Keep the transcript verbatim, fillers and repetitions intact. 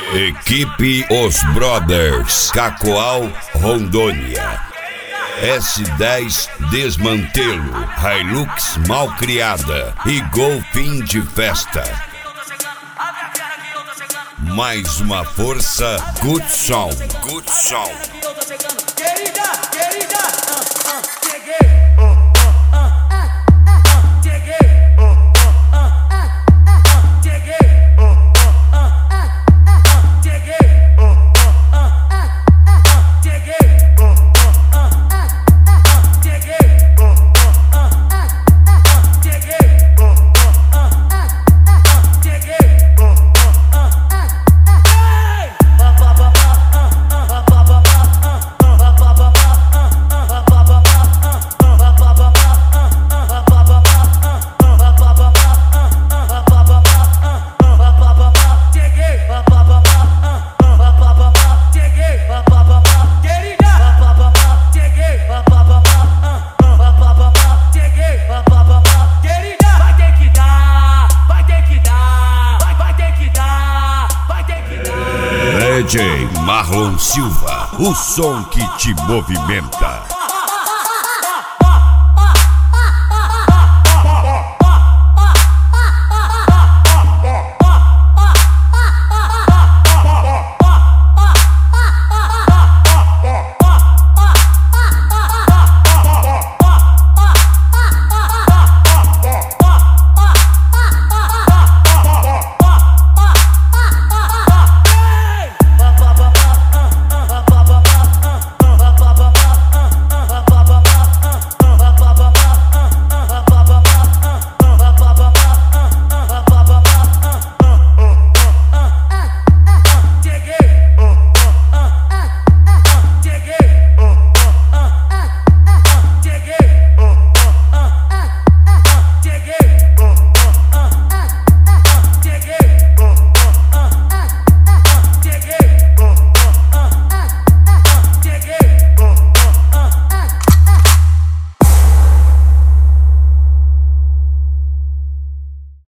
Equipe Os Brothers, Cacoal, Rondônia. S dez Desmantelo, Hilux Malcriada e Gol Fim de Festa. Mais uma força, Good Sound, Good Sound. D J Marlon Silva, o som que te movimenta.